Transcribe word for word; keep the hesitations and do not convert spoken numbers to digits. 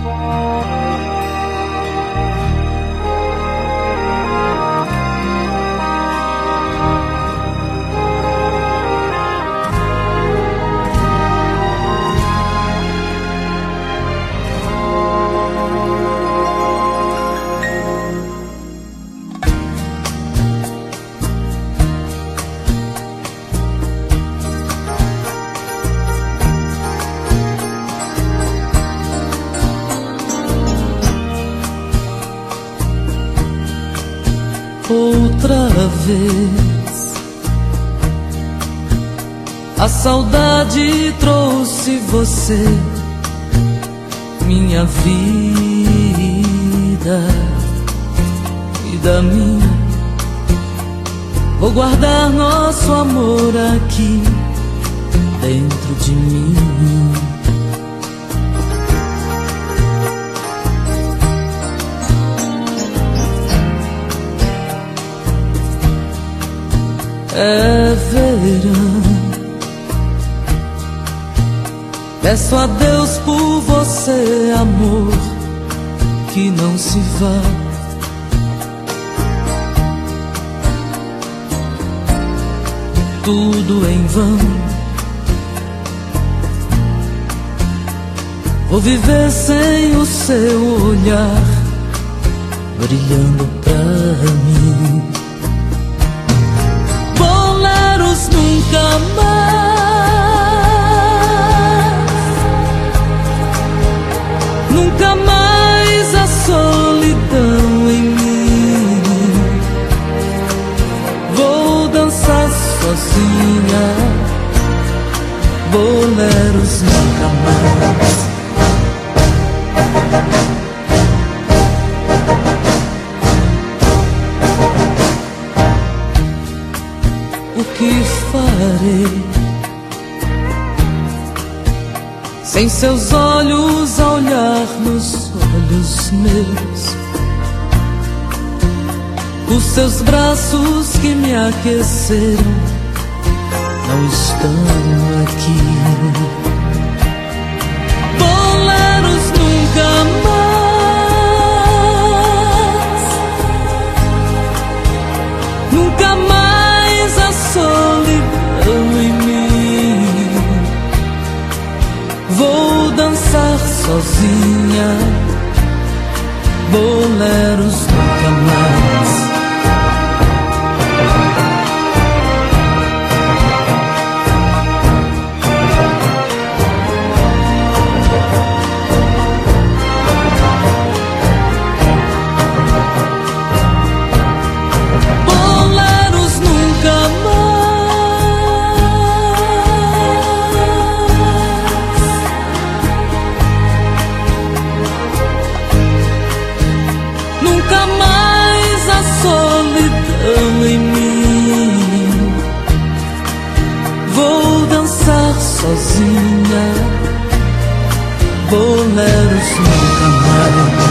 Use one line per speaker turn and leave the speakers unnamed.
Outra vez a saudade trouxe você, minha vida, vida minha. Vou guardar nosso amor aqui dentro de mim. É verão, peço a Deus por você, amor, que não se vá. Tudo em vão, vou viver sem o seu olhar brilhando pra mim. Nunca mais, nunca mais a solidão em mim. Vou dançar sozinha, boleros nunca mais. O que farei sem seus olhos a olhar nos olhos meus? Os seus braços que me aqueceram não estão aqui. Boleros nunca mais, nunca mais a solidão em mim. Vou dançar sozinha, boleros nunca mais. Nunca mais a solidão em mim. Vou dançar sozinha, boleros nunca mais.